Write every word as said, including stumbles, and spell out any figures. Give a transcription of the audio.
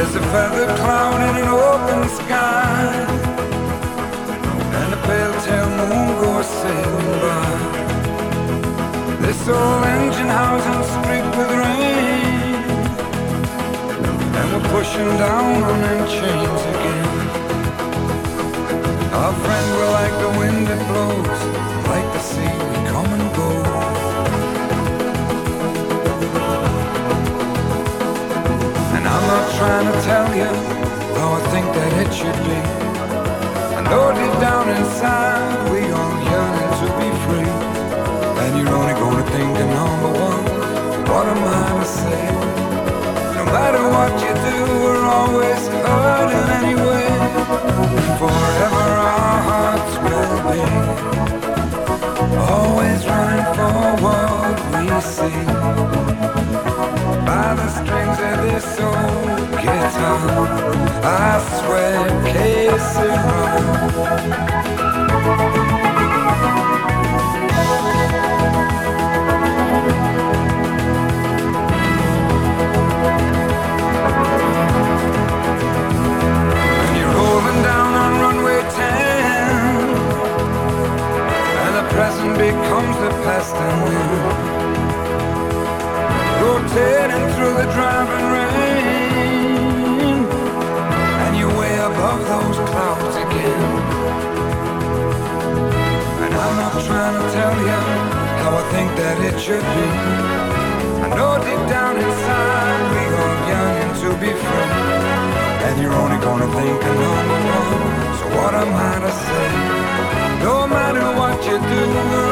There's a feather cloud in an open sky, and a pale tail moon goes sailing by. This old engine housing streaked with rain, and we're pushing down on them chains again. Our friend, we're like the wind that blows, like the sea we come and go. And I'm not trying to tell you how I think that it should be. I know deep down inside we all yearning to be free. And you're only gonna think of number one, what am I to say? No matter what you do, we're always hurting anyway. And forever our hearts will be always running for what we see. By the strings of this old guitar, I swear, Casey And you're rolling down on runway ten, and the present becomes the past and then rotating through the driving rain, and you're way above those clouds again. And I'm not trying to tell you how I think that it should be. I know deep down inside we all yearning to be free. And you're only gonna think of number one, so what am I to say? No matter what you do,